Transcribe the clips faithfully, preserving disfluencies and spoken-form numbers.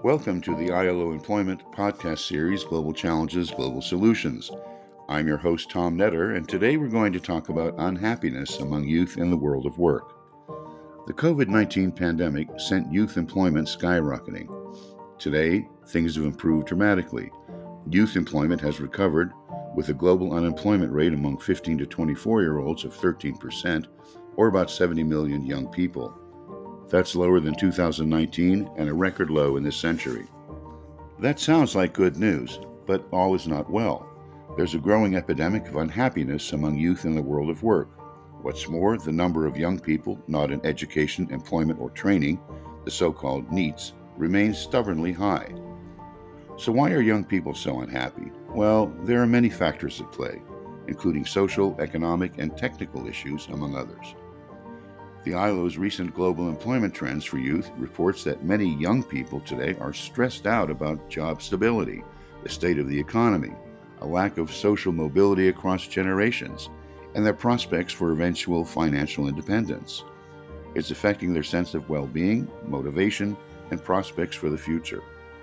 Welcome to the I L O Employment podcast series, Global Challenges, Global Solutions. I'm your host, Tom Netter, and today we're going to talk about unhappiness among youth in the world of work. The covid nineteen pandemic sent youth employment skyrocketing. Today, things have improved dramatically. Youth employment has recovered, with a global unemployment rate among fifteen to twenty-four-year-olds of thirteen percent, or about seventy million young people. That's lower than two thousand nineteen and a record low in this century. That sounds like good news, but all is not well. There's a growing epidemic of unhappiness among youth in the world of work. What's more, the number of young people not in education, employment, or training, the so-called NEETs, remains stubbornly high. So why are young people so unhappy? Well, there are many factors at play, including social, economic, and technical issues, among others. The I L O's recent global employment trends for youth reports that many young people today are stressed out about job stability, the state of the economy, a lack of social mobility across generations, and their prospects for eventual financial independence. It's affecting their sense of well-being, motivation, and prospects for the future.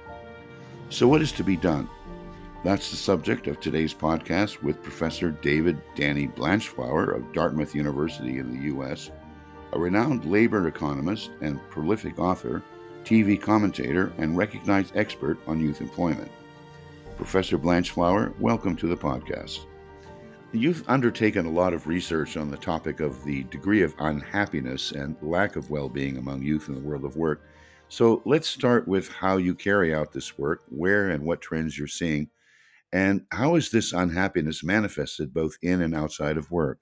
So what is to be done? That's the subject of today's podcast with Professor David Danny Blanchflower of Dartmouth University in the U S, a renowned labor economist and prolific author, T V commentator, and recognized expert on youth employment. Professor Blanchflower, welcome to the podcast. You've undertaken a lot of research on the topic of the degree of unhappiness and lack of well-being among youth in the world of work. So let's start with how you carry out this work, where and what trends you're seeing, and how is this unhappiness manifested both in and outside of work?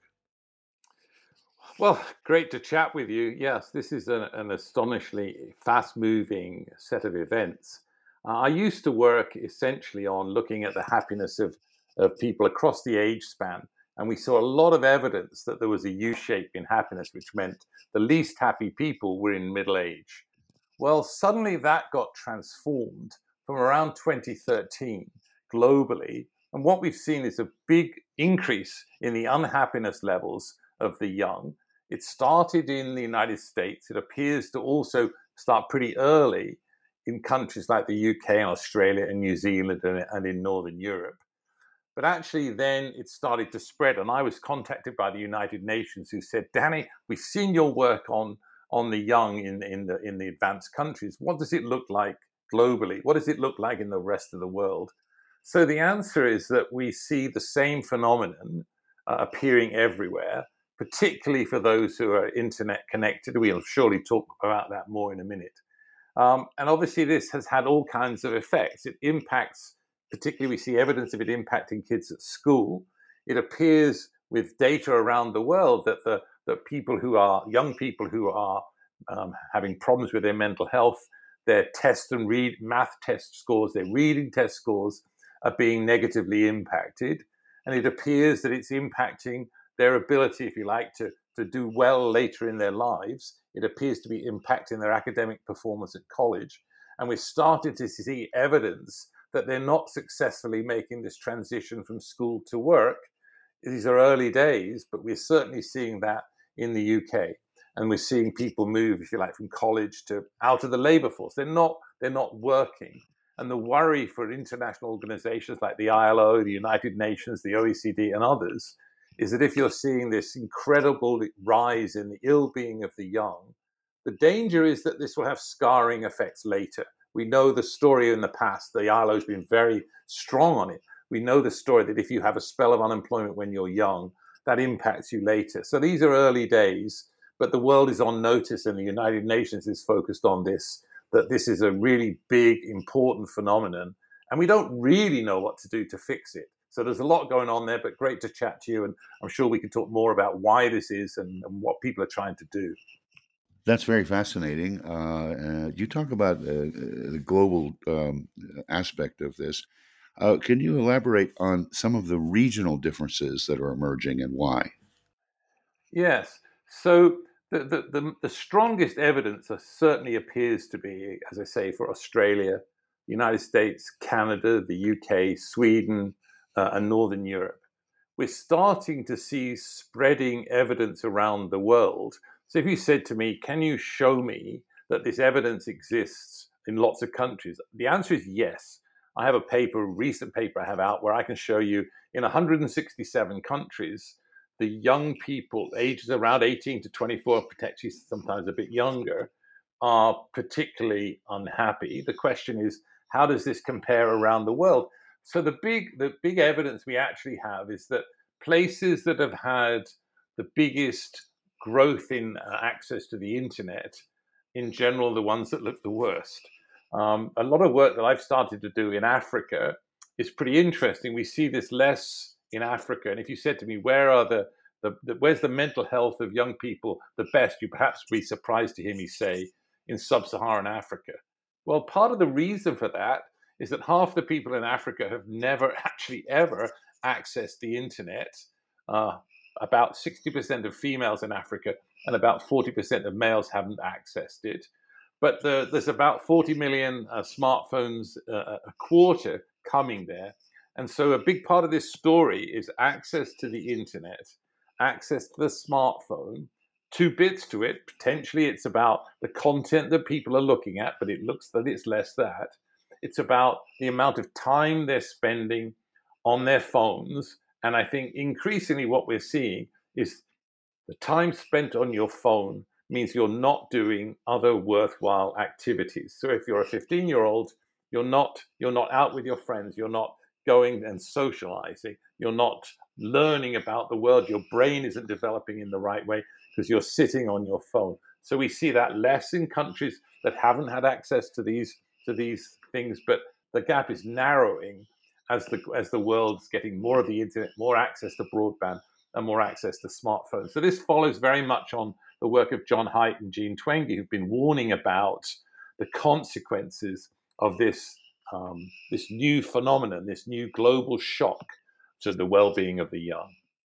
Well, great to chat with you. Yes, this is an, an astonishingly fast-moving set of events. Uh, I used to work essentially on looking at the happiness of, of people across the age span, and we saw a lot of evidence that there was a U-shape in happiness, which meant the least happy people were in middle age. Well, suddenly that got transformed from around twenty thirteen globally, and what we've seen is a big increase in the unhappiness levels of the young. It started in the United States. It appears to also start pretty early in countries like the U K and Australia and New Zealand and, and in Northern Europe. But actually then it started to spread. And I was contacted by the United Nations who said, Danny, we've seen your work on, on the young in, in, the, in the advanced countries. What does it look like globally? What does it look like in the rest of the world? So the answer is that we see the same phenomenon uh, appearing everywhere, particularly for those who are internet connected. We'll surely talk about that more in a minute. Um, and obviously this has had all kinds of effects. It impacts, particularly we see evidence of it impacting kids at school. It appears with data around the world that the that people who are, young people who are um, having problems with their mental health, their test and read, math test scores, their reading test scores are being negatively impacted. And it appears that it's impacting their ability, if you like, to, to do well later in their lives. It appears to be impacting their academic performance at college. And we're starting to see evidence that they're not successfully making this transition from school to work. These are early days, but we're certainly seeing that in the U K. And we're seeing people move, if you like, from college to out of the labor force. They're not, they're not working. And the worry for international organizations like the I L O, the United Nations, the O E C D, and others is that if you're seeing this incredible rise in the ill-being of the young, the danger is that this will have scarring effects later. We know the story in the past. The I L O has been very strong on it. We know the story that if you have a spell of unemployment when you're young, that impacts you later. So these are early days, but the world is on notice and the United Nations is focused on this, that this is a really big, important phenomenon. And we don't really know what to do to fix it. So there's a lot going on there, but great to chat to you. And I'm sure we can talk more about why this is and, and what people are trying to do. That's very fascinating. Uh, uh, you talk about uh, the global um, aspect of this. Uh, can you elaborate on some of the regional differences that are emerging and why? Yes. So the, the, the, the strongest evidence certainly appears to be, as I say, for Australia, United States, Canada, the U K, Sweden, uh, and Northern Europe. We're starting to see spreading evidence around the world. So if you said to me, can you show me that this evidence exists in lots of countries? The answer is yes. I have a paper, a recent paper I have out where I can show you in one hundred sixty-seven countries, the young people, ages around eighteen to twenty-four, potentially sometimes a bit younger, are particularly unhappy. The question is, how does this compare around the world? So the big, the big evidence we actually have is that places that have had the biggest growth in uh, access to the internet, in general, the ones that look the worst. Um, a lot of work that I've started to do in Africa is pretty interesting. We see this less in Africa. And if you said to me, where are the, the, the where's the mental health of young people the best, you perhaps be surprised to hear me say in sub-Saharan Africa. Well, part of the reason for that is that half the people in Africa have never actually ever accessed the internet. Uh, about sixty percent of females in Africa and about forty percent of males haven't accessed it. But the, there's about forty million uh, smartphones uh, a quarter coming there. And so a big part of this story is access to the internet, access to the smartphone, two bits to it. Potentially it's about the content that people are looking at, but it looks that it's less that. It's about the amount of time they're spending on their phones. And I think increasingly what we're seeing is the time spent on your phone means you're not doing other worthwhile activities. So if you're a fifteen-year-old, you're not you're not out with your friends, you're not going and socializing, you're not learning about the world, your brain isn't developing in the right way because you're sitting on your phone. So we see that less in countries that haven't had access to these to these things, but the gap is narrowing as the as the world's getting more of the internet, more access to broadband, and more access to smartphones. So this follows very much on the work of John Haidt and Jean Twenge, who've been warning about the consequences of this um, this new phenomenon, this new global shock to the well-being of the young.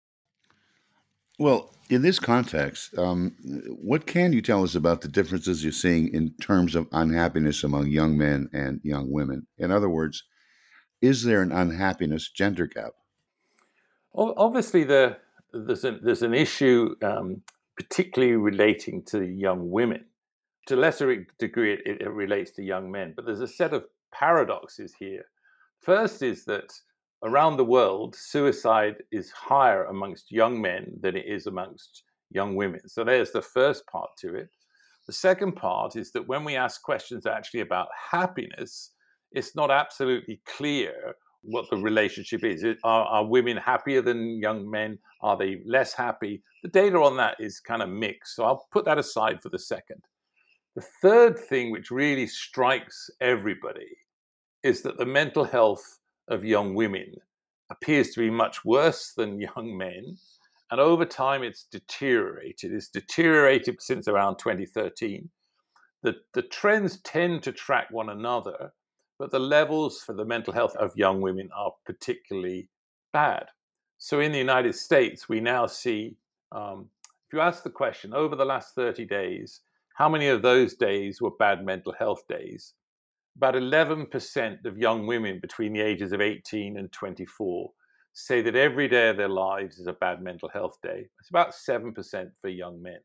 Well, in this context, um, what can you tell us about the differences you're seeing in terms of unhappiness among young men and young women? In other words, is there an unhappiness gender gap? Obviously, the, there's, a, there's an issue um, particularly relating to young women. To a lesser degree, it, it relates to young men. But there's a set of paradoxes here. First is that around the world, suicide is higher amongst young men than it is amongst young women. So there's the first part to it. The second part is that when we ask questions actually about happiness, it's not absolutely clear what the relationship is. Are, are women happier than young men? Are they less happy? The data on that is kind of mixed. So I'll put that aside for the second. The third thing which really strikes everybody is that the mental health of young women appears to be much worse than young men. And over time, it's deteriorated. It's deteriorated since around twenty thirteen. The, the trends tend to track one another, but the levels for the mental health of young women are particularly bad. So in the United States, we now see, um, if you ask the question, over the last thirty days, how many of those days were bad mental health days? About eleven percent of young women between the ages of eighteen and twenty-four say that every day of their lives is a bad mental health day. It's about seven percent for young men.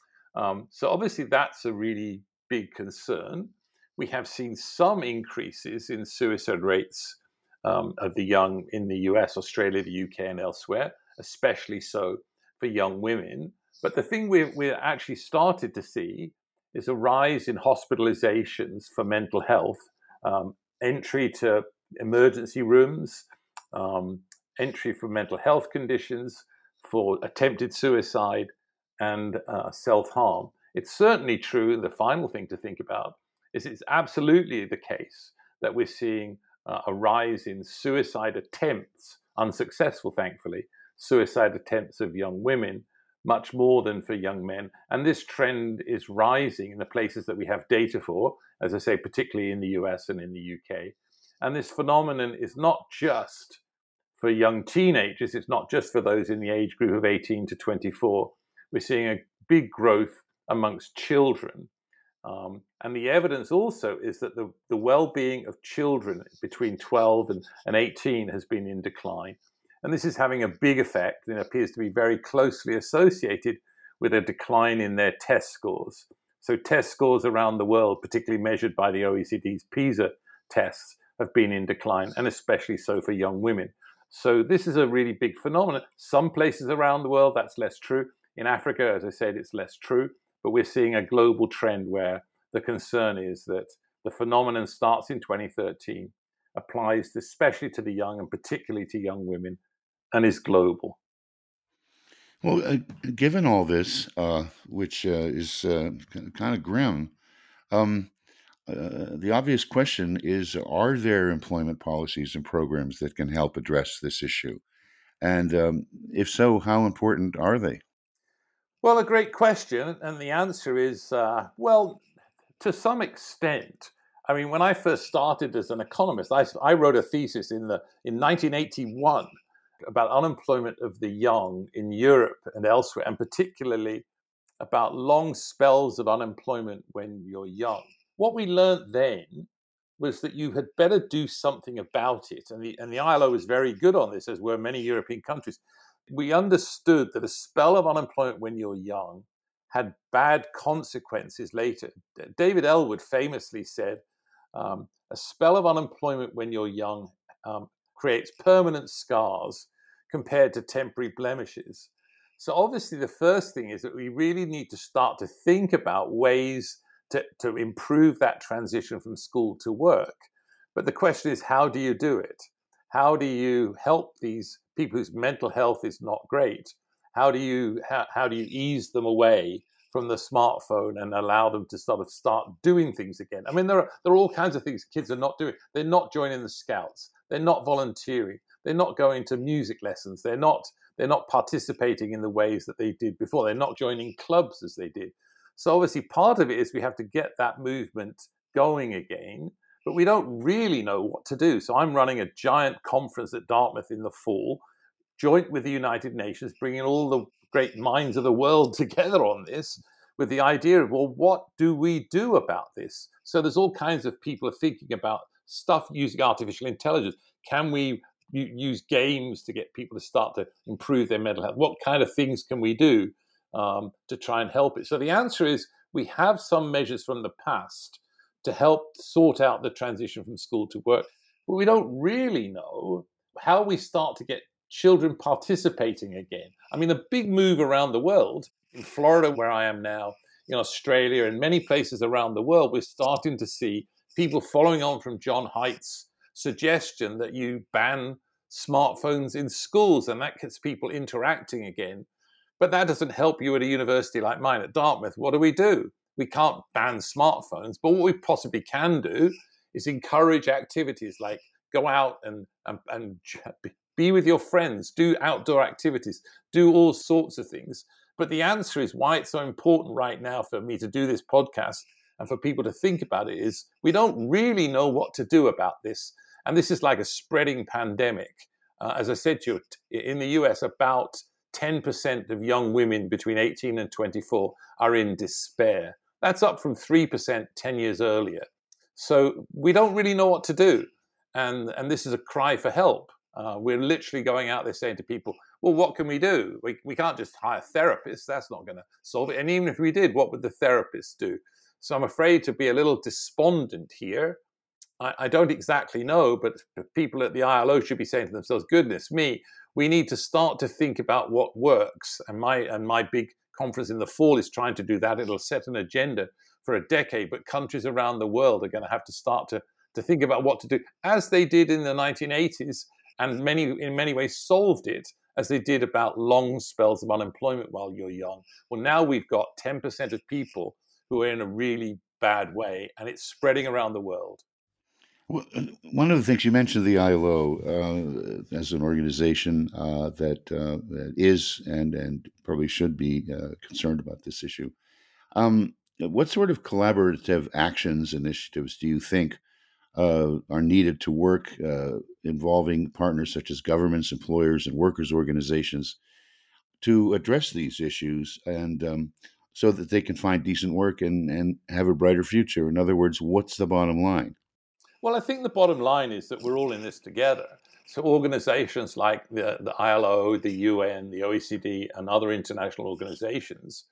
Um, so obviously that's a really big concern. We have seen some increases in suicide rates um, of the young in the U S, Australia, the U K, and elsewhere, especially so for young women. But the thing we're, we're actually started to see is a rise in hospitalizations for mental health, um, entry to emergency rooms, um, entry for mental health conditions, for attempted suicide, and uh, self-harm. It's certainly true, the final thing to think about is it's absolutely the case that we're seeing uh, a rise in suicide attempts, unsuccessful thankfully, suicide attempts of young women, much more than for young men. And this trend is rising in the places that we have data for, as I say, particularly in the U S and in the U K. And this phenomenon is not just for young teenagers, it's not just for those in the age group of eighteen to twenty-four. We're seeing a big growth amongst children. Um, and the evidence also is that the, the well-being of children between twelve and, and eighteen has been in decline. And this is having a big effect and appears to be very closely associated with a decline in their test scores. So test scores around the world, particularly measured by the O E C D's PISA tests, have been in decline, and especially so for young women. So this is a really big phenomenon. Some places around the world, that's less true. In Africa, as I said, it's less true. But we're seeing a global trend where the concern is that the phenomenon starts in twenty thirteen, applies especially to the young and particularly to young women, and is global. Well, uh, given all this, uh, which uh, is uh, kind of grim, um, uh, the obvious question is, are there employment policies and programs that can help address this issue? And um, if so, how important are they? Well, a great question. And the answer is, uh, well, to some extent. I mean, when I first started as an economist, I, I wrote a thesis in the in nineteen eighty-one about unemployment of the young in Europe and elsewhere, and particularly about long spells of unemployment when you're young. What we learned then was that you had better do something about it. And the, and the I L O was very good on this, as were many European countries. We understood that a spell of unemployment when you're young had bad consequences later. David Ellwood famously said, um, a spell of unemployment when you're young um, creates permanent scars compared to temporary blemishes. So obviously the first thing is that we really need to start to think about ways to, to improve that transition from school to work. But the question is, how do you do it? How do you help these people whose mental health is not great? How do you how, how do you ease them away from the smartphone and allow them to sort of start doing things again? I mean, there are there are all kinds of things kids are not doing. They're not joining the Scouts. They're not volunteering. They're not going to music lessons. They're not they're not participating in the ways that they did before. They're not joining clubs as they did. So obviously, part of it is we have to get that movement going again. But we don't really know what to do. So I'm running a giant conference at Dartmouth in the fall, joint with the United Nations, bringing all the great minds of the world together on this with the idea of, well, what do we do about this? So there's all kinds of people are thinking about stuff using artificial intelligence. Can we use games to get people to start to improve their mental health? What kind of things can we do um, to try and help it? So the answer is we have some measures from the past to help sort out the transition from school to work. But we don't really know how we start to get children participating again. I mean, the big move around the world, in Florida, where I am now, in Australia, and many places around the world, we're starting to see people following on from John Haidt's suggestion that you ban smartphones in schools, and that gets people interacting again. But that doesn't help you at a university like mine at Dartmouth. What do we do? We can't ban smartphones, but what we possibly can do is encourage activities like go out and, and, and be with your friends, do outdoor activities, do all sorts of things. But the answer is why it's so important right now for me to do this podcast and for people to think about it is we don't really know what to do about this. And this is like a spreading pandemic. Uh, as I said to you, in the U S, about ten percent of young women between eighteen and twenty-four are in despair. That's up from three percent ten years earlier. So we don't really know what to do. And, and this is a cry for help. Uh, we're literally going out there saying to people, well, what can we do? We, we can't just hire therapists. That's not going to solve it. And even if we did, what would the therapists do? So I'm afraid to be a little despondent here. I, I don't exactly know, but people at the I L O should be saying to themselves, goodness me, we need to start to think about what works. And my and my big conference in the fall is trying to do that. It'll set an agenda for a decade, but countries around the world are going to have to start to, to think about what to do, as they did in the nineteen eighties, and many in many ways solved it, as they did about long spells of unemployment while you're young. Well, now we've got ten percent of people who are in a really bad way, and it's spreading around the world. Well, one of the things you mentioned, the I L O uh, as an organization uh, that, uh, that is and and probably should be uh, concerned about this issue. Um, what sort of collaborative actions, initiatives do you think uh, are needed to work uh, involving partners such as governments, employers, and workers' organizations to address these issues and um, so that they can find decent work and, and have a brighter future? In other words, what's the bottom line? Well, I think the bottom line is that we're all in this together. So organizations like the, the I L O, the U N, the O E C D, and other international organizations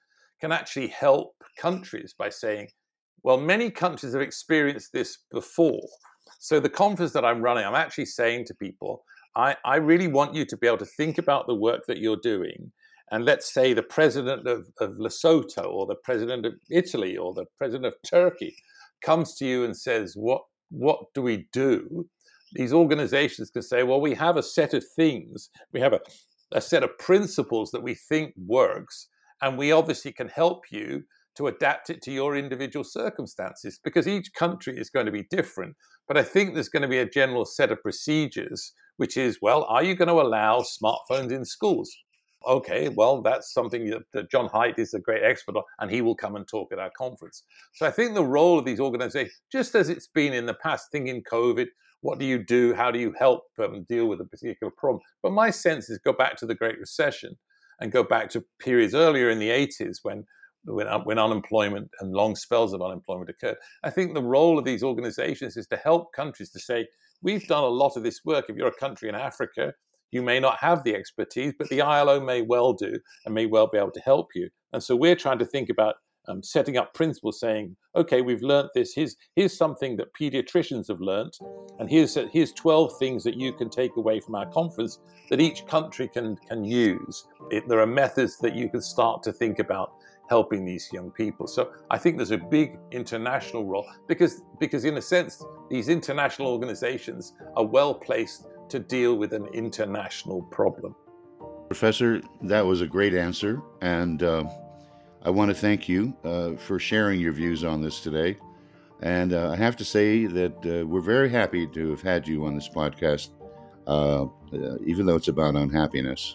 can actually help countries by saying, well, many countries have experienced this before. So the conference that I'm running, I'm actually saying to people, I, I really want you to be able to think about the work that you're doing. And let's say the president of, of Lesotho or the president of Italy or the president of Turkey comes to you and says, what, what do we do? These organizations can say, well, we have a set of things. We have a, a set of principles that we think works. And we obviously can help you to adapt it to your individual circumstances, because each country is going to be different. But I think there's going to be a general set of procedures, which is, well, are you going to allow smartphones in schools? Okay, well, that's something that, that John Haidt is a great expert on, and he will come and talk at our conference. So I think the role of these organizations, just as it's been in the past, thinking COVID, what do you do? How do you help um, deal with a particular problem? But my sense is go back to the Great Recession and go back to periods earlier in the eighties when When, when unemployment and long spells of unemployment occurred. I think the role of these organizations is to help countries to say, we've done a lot of this work. If you're a country in Africa, you may not have the expertise, but the I L O may well do and may well be able to help you. And so we're trying to think about um, setting up principles saying, okay, we've learned this. Here's, here's something that pediatricians have learned. And here's, here's twelve things that you can take away from our conference that each country can, can use. It, there are methods that you can start to think about helping these young people. So I think there's a big international role because, because in a sense, these international organizations are well placed to deal with an international problem. Professor, that was a great answer. And uh, I want to thank you uh, for sharing your views on this today. And uh, I have to say that uh, we're very happy to have had you on this podcast, uh, uh, even though it's about unhappiness.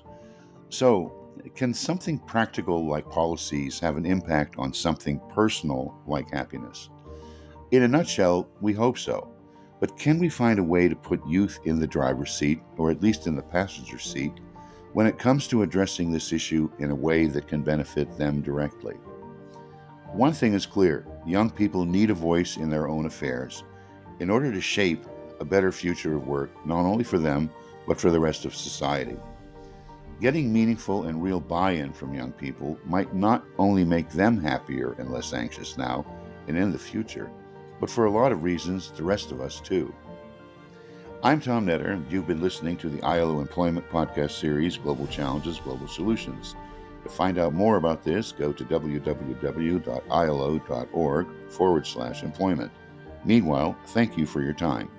So, can something practical like policies have an impact on something personal like happiness? In a nutshell, we hope so. But can we find a way to put youth in the driver's seat, or at least in the passenger seat, when it comes to addressing this issue in a way that can benefit them directly? One thing is clear: young people need a voice in their own affairs in order to shape a better future of work, not only for them, but for the rest of society. Getting meaningful and real buy-in from young people might not only make them happier and less anxious now and in the future, but for a lot of reasons, the rest of us too. I'm Tom Netter, and you've been listening to the I L O Employment Podcast Series, Global Challenges, Global Solutions. To find out more about this, go to www.ilo.org forward slash employment. Meanwhile, thank you for your time.